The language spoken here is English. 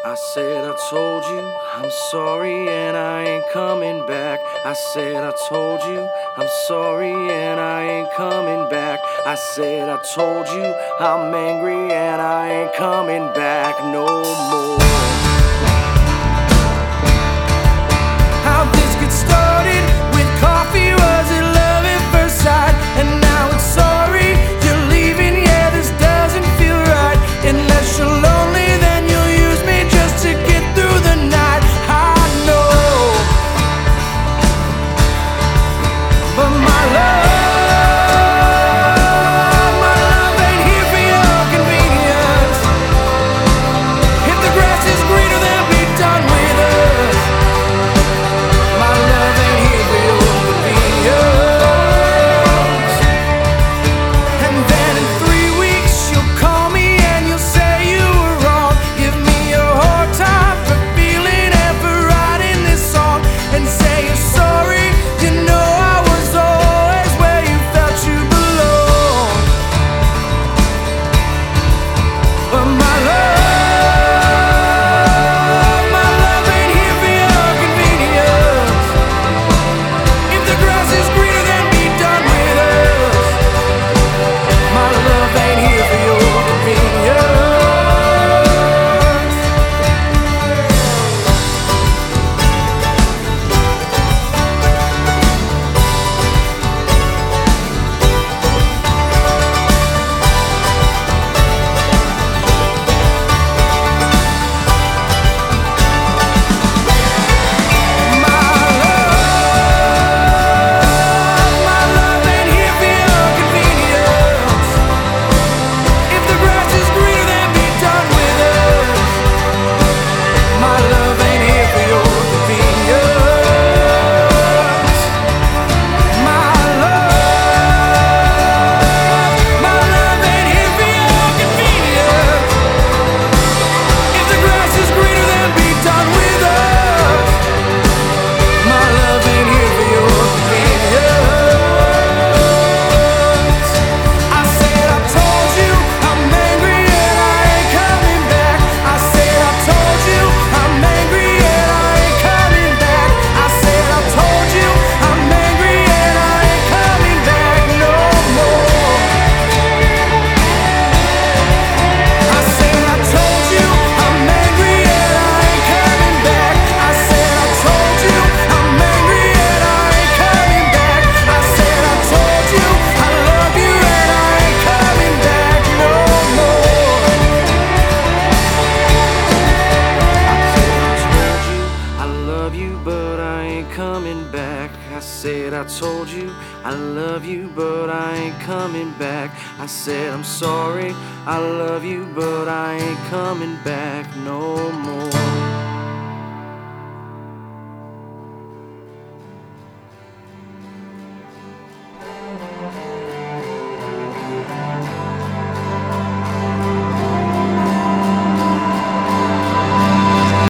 I said I told you I'm sorry and I ain't coming back. I said I told you I'm sorry and I ain't coming back. I said I told you I'm angry and I ain't coming back no more. How'd this get started? With coffee, was it love at first sight? And now it's sorry, you're leaving, yeah, this doesn't feel right. Unless you're lonely, then you'll use me just to get through the night. I know, but my love ain't here for your convenience. If the grass is greener, then be done with us. My love ain't here for your convenience. And then in 3 weeks you'll call me and you'll say you were wrong. Give me a hard time for feeling and for writing this song. And say you're sorry, you know I was always where you felt you belonged. But my love ain't here for your convenience. If the grass is greener, then be done with us. My love ain't here for your convenience. My love ain't here for your convenience. If the grass is greener, then be done with us. My love ain't here for your convenience. My love ain't here for your convenience. If the grass is greener, then be done with us. My love ain't here for your convenience. I said I told you I'm angry and I ain't coming back. I said I told you I'm angry and I ain't coming back. I said I told you I'm angry and I ain't coming back no more. I said I told you I'm angry and I ain't coming back. I said I told you I'm angry and I ain't coming back. I said I told you I love you and I ain't coming back no more. I love you, but I ain't coming back. I said I told you I love you, but I ain't coming back. I said I'm sorry, I love you, but I ain't coming back no more.